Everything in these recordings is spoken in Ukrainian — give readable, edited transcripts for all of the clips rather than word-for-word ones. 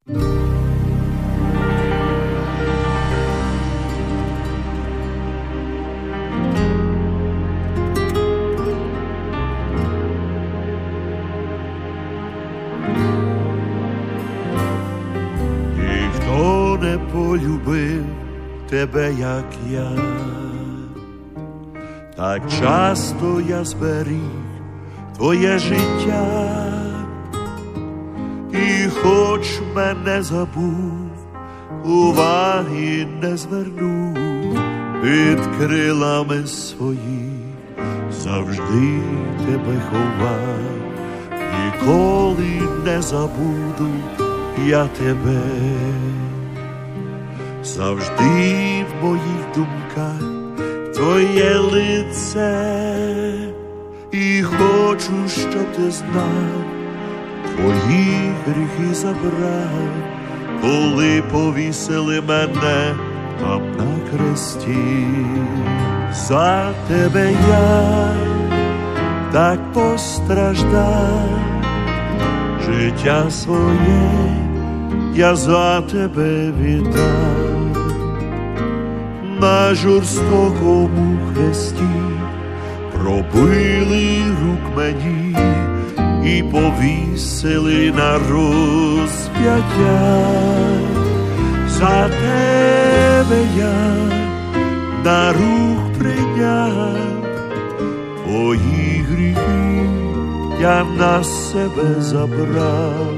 Ніхто не полюбив тебе, як я, так часто я зберіг твоє життя, і хоч мене забув, уваги не звернув, під крилами своїх завжди тебе ховав, ніколи не забуду я тебе. Завжди в моїх думках твоє лице, і хочу, щоб ти знав, твої гріхи забрав, коли повісили мене там на хресті. За тебе я так постраждав, життя своє я за тебе віддав. На жорстокому хресті пробили рук мені і повісили на розп'яття. За тебе я на рух прийняв, твої гріхи я на себе забрав,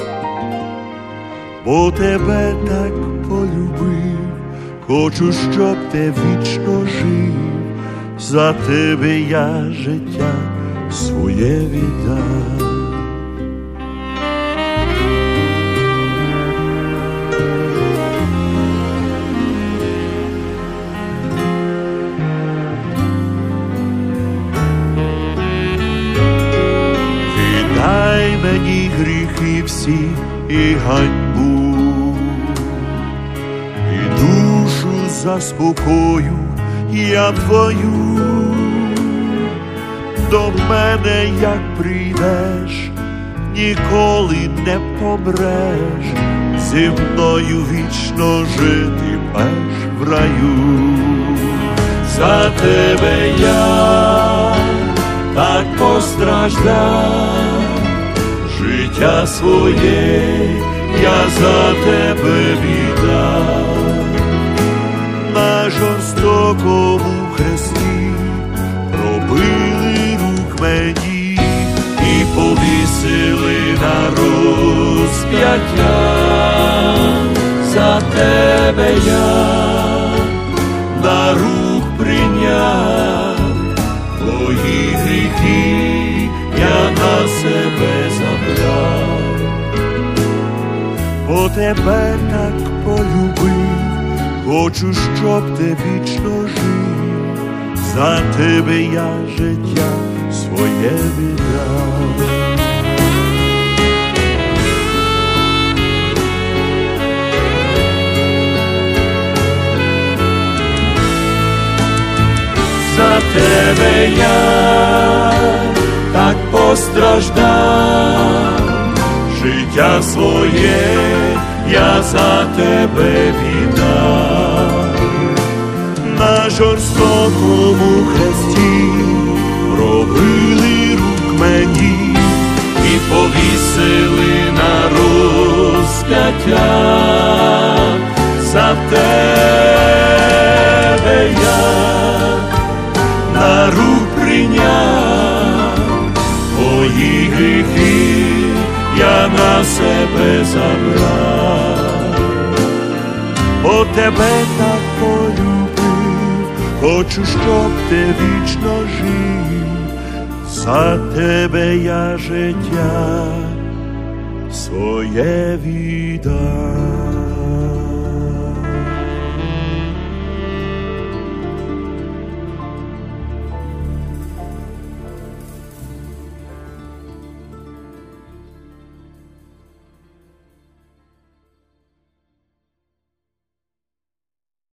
бо тебе так полюбив, хочу, щоб ти вічно жив, за тебе я життя своє віддав. Віддай мені гріхи всі і ганьбу, і душу заспокою я твою. До мене як прийдеш, ніколи не помреш, зі мною вічно житимеш в раю. За тебе я так постраждав, життя своє я за тебе віддав. На жорстокому хресті пробили рук мені і повісили на розп'яття. За тебе я на рух прийняв, твої гріхи я на себе забрав, бо тебе так полюбив, хочу, щоб ти вічно жив, за тебе я життя своє віддав. За тебе я так постраждав, життя своє я за тебе віддав. На жорстокому хресті пробили рук мені і повісили на розп'яття. За тебе я на рук прийняв, твої гріхи я на себе забрав, бо тебе так полюбив, хочу, щоб ти вічно жив, за тебе я життя своє віддав.